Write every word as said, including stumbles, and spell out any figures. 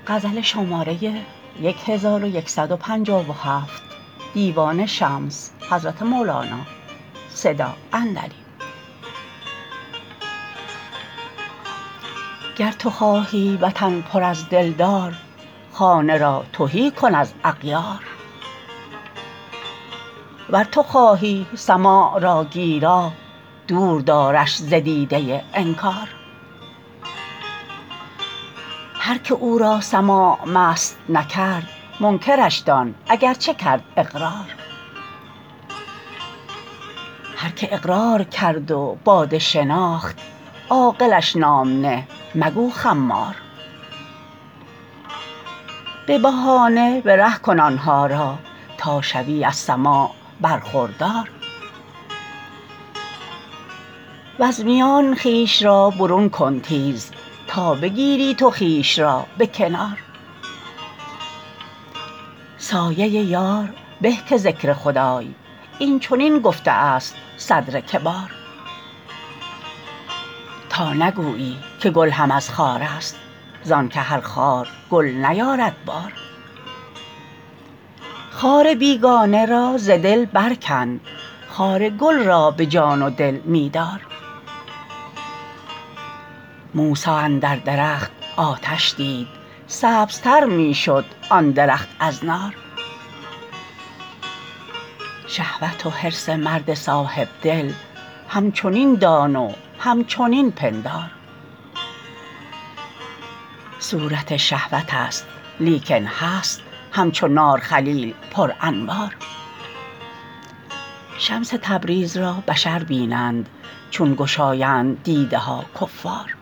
غزل شماره هزار و صد و پنجاه و هفت دیوان شمس حضرت مولانا صدا اندری. گر تو خواهی وطن پر از دلدار، خانه را تهی کن از اغیار. ور تو خواهی سماع را گیرا، دور دارش ز دیده انکار. هر که او را سماع مست نکرد، منکرش دان اگر چه کرد اقرار. هر که اقرار کرد و باده شناخت، عاقلش نام نه مگو خمار. به بهانه به ره کن آن ها را، تا شوی از سماع برخوردار. وز میان خویش را برون کن تیز، تا بگیری تو خویش را به کنار. سایه یار به که ذکر خدای، این چنین گفته است صدر کبار. تا نگویی که گل هم از خارست، زانک هر خار گل نیارد بار. خار بیگانه را ز دل برکن، خار گل را به جان و دل می دار. موسی اندر درخت آتش دید، سبزتر می شد آن درخت از نار. شهوت و حرص مرد صاحبدل، همچنین دان و همچنین پندار. صورت شهوتست لیکن هست، همچو نار خلیل پرانوار. شمس تبریز را بشر بینند، چون گشایند دیده ها کفار.